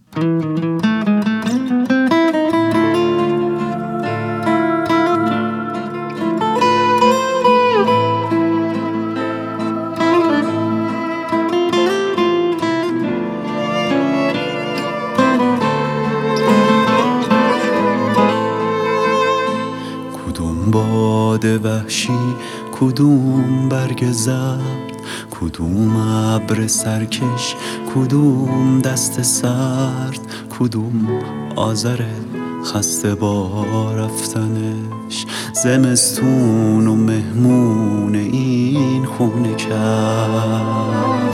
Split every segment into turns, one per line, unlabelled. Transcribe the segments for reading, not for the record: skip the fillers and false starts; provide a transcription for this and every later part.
کدوم باد وحشی، کدوم برگ زرد، کدوم ابر سرکش، کدوم دست سرد، کدوم آذر خسته با رفتنش، زمستون و مهمون این خونه کرد.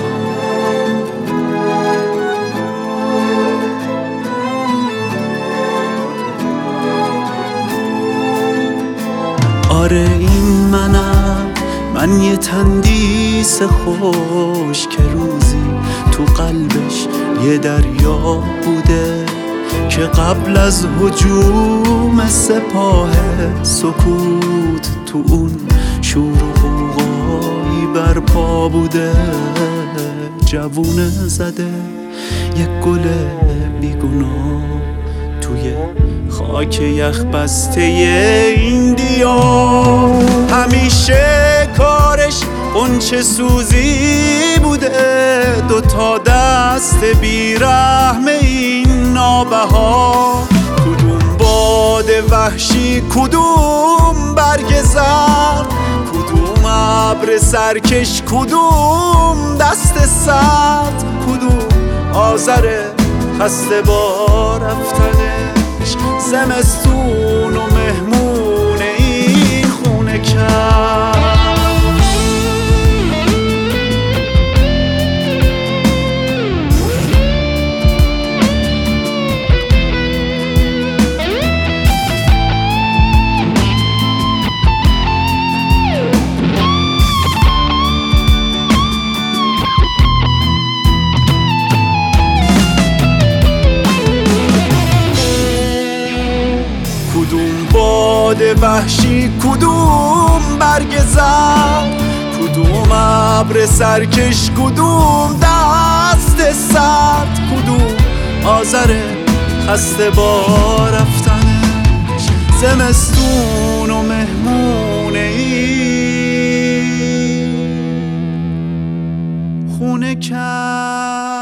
آره این من یه تندیس خوش که روزی تو قلبش یه دریا بوده، که قبل از هجوم سپاه سکوت تو اون شور و غوغایی برپا بوده. جوونه زده یک گل بیگناه توی خاک یخ بسته این دیار، همیشه کارش غنچه سوزی بوده، دوتا دست بیرحم این نابهار. کدوم باد وحشی، کدوم برگ زرد، کدوم ابر سرکش، کدوم دست سرد، کدوم آذر خسته با رفتنش، زمستون و مهمون این خونه کرد. کدوم باد وحشی، کدوم برگ زرد، کدوم ابر سرکش، کدوم دست سرد، کدوم آذر خسته با رفتنش، زمستون و مهمون این خونه کرد.